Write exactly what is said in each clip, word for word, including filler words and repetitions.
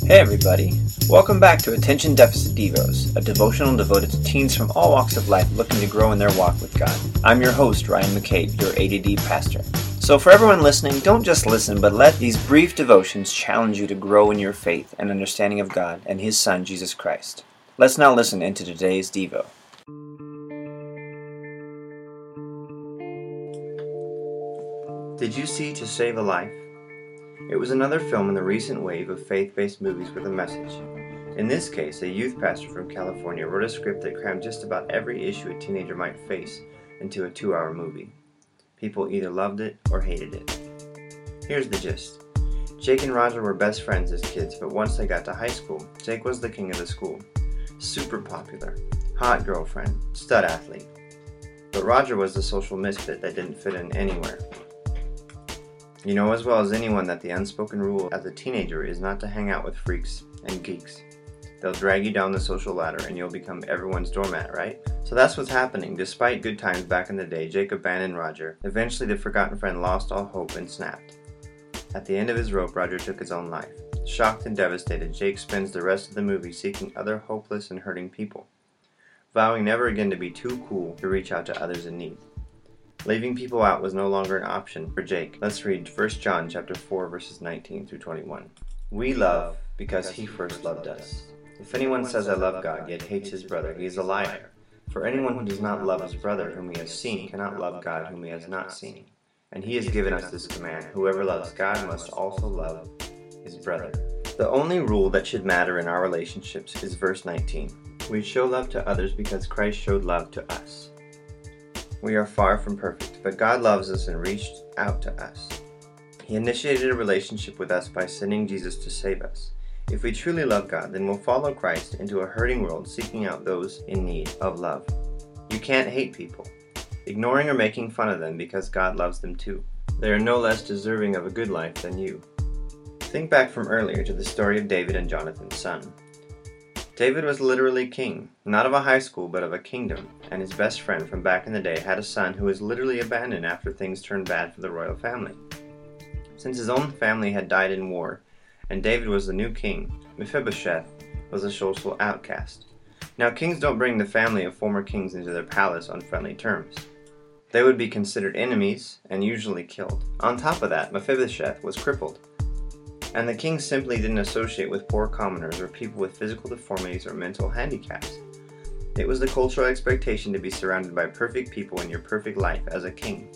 Hey everybody, welcome back to Attention Deficit Devos, a devotional devoted to teens from all walks of life looking to grow in their walk with God. I'm your host, Ryan McCabe, your A D D pastor. So for everyone listening, don't just listen, but let these brief devotions challenge you to grow in your faith and understanding of God and His Son, Jesus Christ. Let's now listen into today's Devo. Did you see To Save a Life? It was another film in the recent wave of faith-based movies with a message. In this case, a youth pastor from California wrote a script that crammed just about every issue a teenager might face into a two-hour movie. People either loved it or hated it. Here's the gist. Jake and Roger were best friends as kids, but once they got to high school, Jake was the king of the school. Super popular, hot girlfriend, stud athlete. But Roger was the social misfit that didn't fit in anywhere. You know as well as anyone that the unspoken rule as a teenager is not to hang out with freaks and geeks. They'll drag you down the social ladder and you'll become everyone's doormat, right? So that's what's happening. Despite good times back in the day, Jake abandoned Roger. Eventually the forgotten friend lost all hope and snapped. At the end of his rope, Roger took his own life. Shocked and devastated, Jake spends the rest of the movie seeking other hopeless and hurting people, vowing never again to be too cool to reach out to others in need. Leaving people out was no longer an option for Jake. Let's read First John chapter four verses nineteen through twenty-one. We love because he first loved us. If anyone says I love God yet hates his brother, he is a liar. For anyone who does not love his brother whom he has seen cannot love God whom he has not seen. And he has given us this command: whoever loves God must also love his brother. The only rule that should matter in our relationships is verse nineteen. We show love to others because Christ showed love to us. We are far from perfect, but God loves us and reached out to us. He initiated a relationship with us by sending Jesus to save us. If we truly love God, then we'll follow Christ into a hurting world seeking out those in need of love. You can't hate people, ignoring or making fun of them because God loves them too. They are no less deserving of a good life than you. Think back from earlier to the story of David and Jonathan's son. David was literally king, not of a high school, but of a kingdom, and his best friend from back in the day had a son who was literally abandoned after things turned bad for the royal family. Since his own family had died in war, and David was the new king, Mephibosheth was a social outcast. Now kings don't bring the family of former kings into their palace on friendly terms. They would be considered enemies and usually killed. On top of that, Mephibosheth was crippled. And the king simply didn't associate with poor commoners or people with physical deformities or mental handicaps. It was the cultural expectation to be surrounded by perfect people in your perfect life as a king.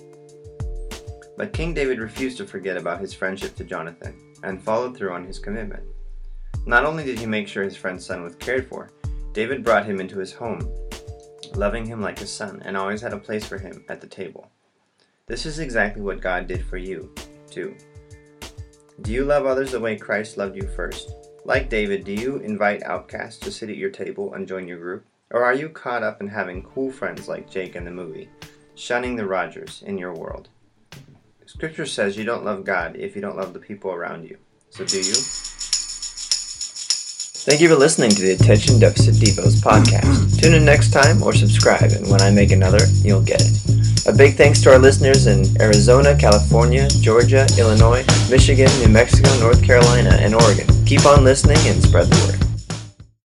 But King David refused to forget about his friendship to Jonathan and followed through on his commitment. Not only did he make sure his friend's son was cared for, David brought him into his home, loving him like his son, and always had a place for him at the table. This is exactly what God did for you, too. Do you love others the way Christ loved you first? Like David, do you invite outcasts to sit at your table and join your group? Or are you caught up in having cool friends like Jake in the movie, shunning the Rogers in your world? Scripture says you don't love God if you don't love the people around you. So do you? Thank you for listening to the Attention Deficit Devos podcast. Tune in next time or subscribe, and when I make another, you'll get it. A big thanks to our listeners in Arizona, California, Georgia, Illinois, Michigan, New Mexico, North Carolina, and Oregon. Keep on listening and spread the word.